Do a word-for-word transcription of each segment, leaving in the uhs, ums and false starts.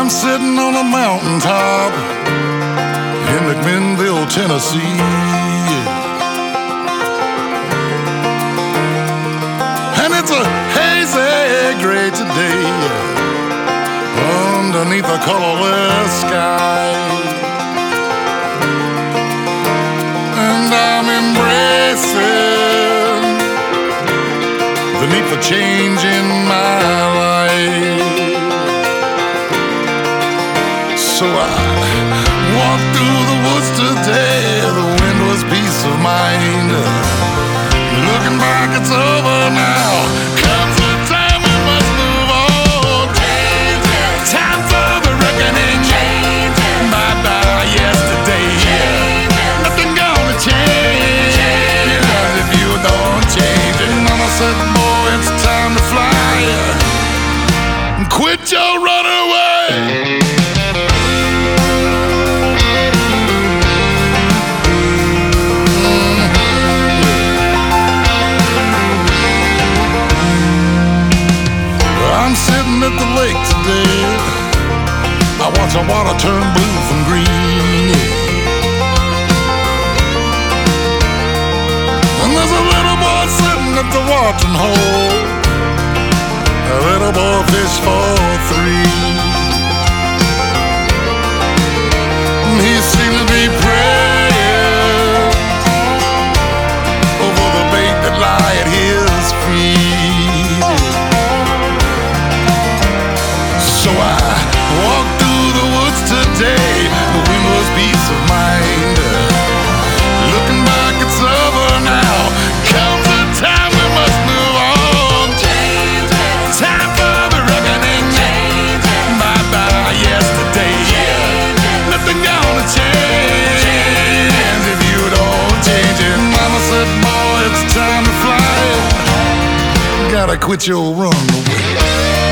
sitting on a mountaintop in McMinnville, Tennessee. And it's a hazy gray today underneath a colorless sky. And I'm embracing the need for change in my life. So I walked through the woods today, the wind was peace of mind. Looking back, it's over now. Comes a time we must move on. Time for the reckoning. Bye-bye yesterday. Nothing gonna change if you don't change it. Mama said, boy, it's time to fly. Quit your runaway. I'm sitting at the lake today. I watch the water turn blue from green. And there's a little boy sitting at the watering hole. A little boy fish for three. And he seems to be praying over the bait that lie at his feet. So I walked through the woods today. The wind was peace of mind. Looking back, it's over now. Comes a time we must move on. Time for the reckoning. Bye-bye yesterday. Nothing gonna change if you don't change it. Mama said, boy, it's time to fly. Gotta quit your runaway.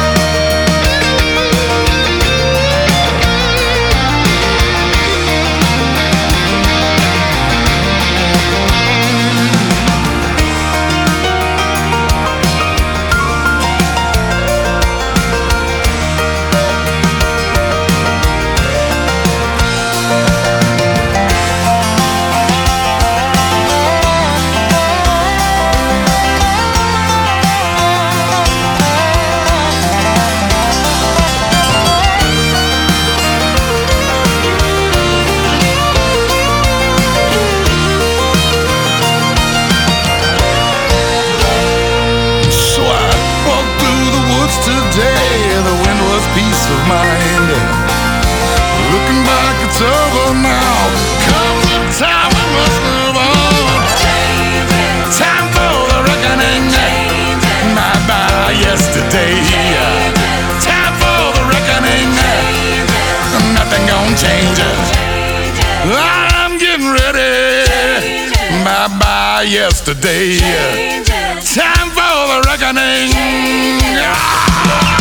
Today, the wind was peace of mind. Looking back, it's over now. Comes the time we must move on. Time for the reckoning. Bye-bye yesterday. Time for the reckoning. Nothing gonna change it. I'm getting ready. Bye-bye yesterday. Time for the reckoning. Ah!